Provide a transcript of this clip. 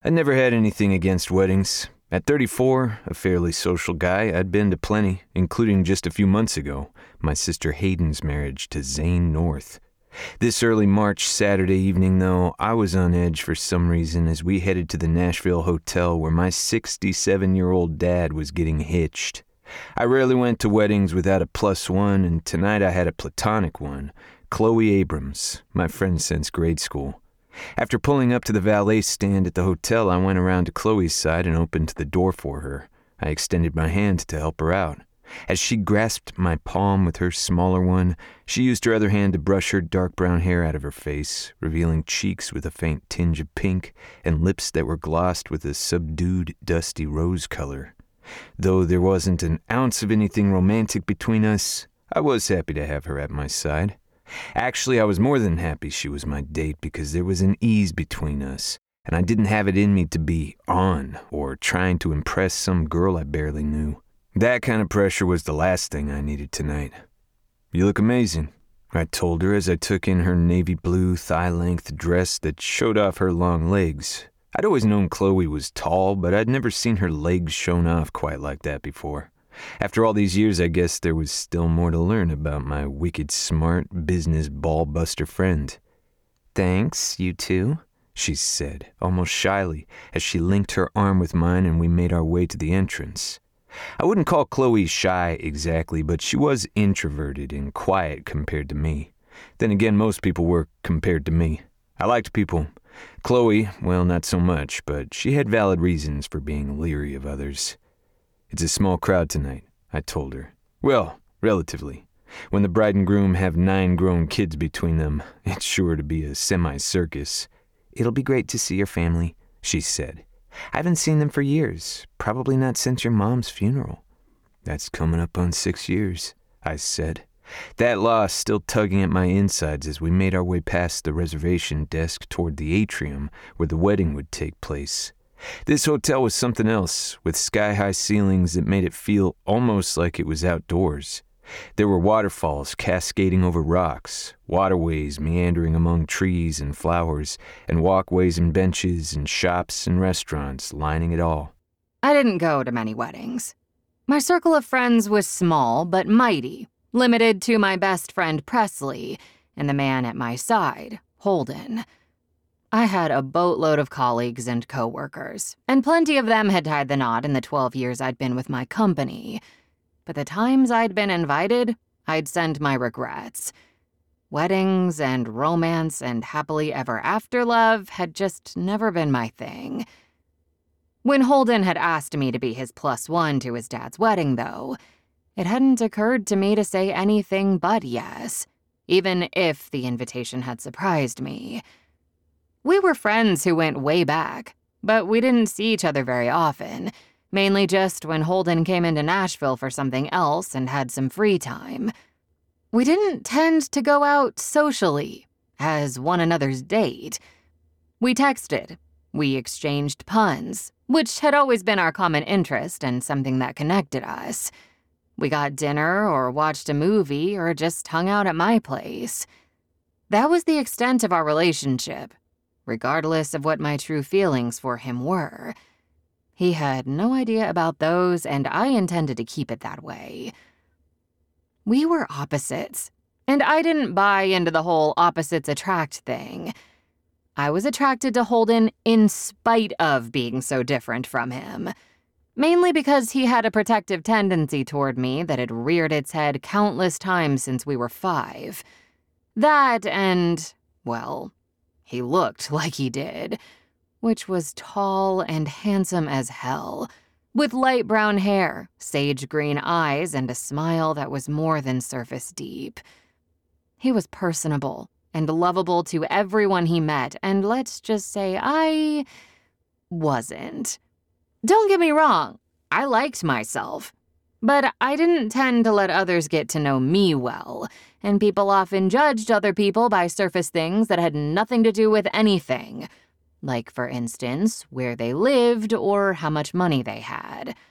I never had anything against weddings. At 34, a fairly social guy, I'd been to plenty, including just a few months ago, my sister Hayden's marriage to Zane North. This early March Saturday evening, though, I was on edge for some reason as we headed to the Nashville hotel where my 67-year-old dad was getting hitched. I rarely went to weddings without a plus one, and tonight I had a platonic one, Chloe Abrams, my friend since grade school. After pulling up to the valet stand at the hotel, I went around to Chloe's side and opened the door for her. I extended my hand to help her out. As she grasped my palm with her smaller one, she used her other hand to brush her dark brown hair out of her face, revealing cheeks with a faint tinge of pink and lips that were glossed with a subdued, dusty rose color. Though there wasn't an ounce of anything romantic between us, I was happy to have her at my side. Actually, I was more than happy she was my date because there was an ease between us, and I didn't have it in me to be on or trying to impress some girl I barely knew. That kind of pressure was the last thing I needed tonight. "You look amazing," I told her as I took in her navy blue thigh-length dress that showed off her long legs. I'd always known Chloe was tall, but I'd never seen her legs shown off quite like that before. After all these years, I guess there was still more to learn about my wicked smart business ball-buster friend. "Thanks, you two," she said, almost shyly, as she linked her arm with mine and we made our way to the entrance. I wouldn't call Chloe shy exactly, but she was introverted and quiet compared to me. Then again, most people were compared to me. I liked people. Chloe, well, not so much, but she had valid reasons for being leery of others. "It's a small crowd tonight," I told her. "Well, relatively. When the bride and groom have 9 grown kids between them, it's sure to be a semi-circus." "It'll be great to see your family," she said. "I haven't seen them for years, probably not since your mom's funeral." "That's coming up on 6 years," I said. That loss still tugging at my insides as we made our way past the reservation desk toward the atrium where the wedding would take place. This hotel was something else, with sky-high ceilings that made it feel almost like it was outdoors. There were waterfalls cascading over rocks, waterways meandering among trees and flowers, and walkways and benches and shops and restaurants lining it all. I didn't go to many weddings. My circle of friends was small but mighty, limited to my best friend Presley and the man at my side, Holden. I had a boatload of colleagues and coworkers, and plenty of them had tied the knot in the 12 years I'd been with my company. But the times I'd been invited, I'd send my regrets. Weddings and romance and happily ever after love had just never been my thing. When Holden had asked me to be his plus one to his dad's wedding, though, it hadn't occurred to me to say anything but yes, even if the invitation had surprised me. We were friends who went way back, but we didn't see each other very often, mainly just when Holden came into Nashville for something else and had some free time. We didn't tend to go out socially, as one another's date. We texted, we exchanged puns, which had always been our common interest and something that connected us. We got dinner or watched a movie or just hung out at my place. That was the extent of our relationship, regardless of what my true feelings for him were. He had no idea about those, and I intended to keep it that way. We were opposites, and I didn't buy into the whole opposites attract thing. I was attracted to Holden in spite of being so different from him, mainly because he had a protective tendency toward me that had reared its head countless times since we were 5. That and, well, he looked like he did, which was tall and handsome as hell, with light brown hair, sage green eyes, and a smile that was more than surface deep. He was personable and lovable to everyone he met, and let's just say I wasn't. Don't get me wrong, I liked myself, but I didn't tend to let others get to know me well, and people often judged other people by surface things that had nothing to do with anything. Like, for instance, where they lived or how much money they had.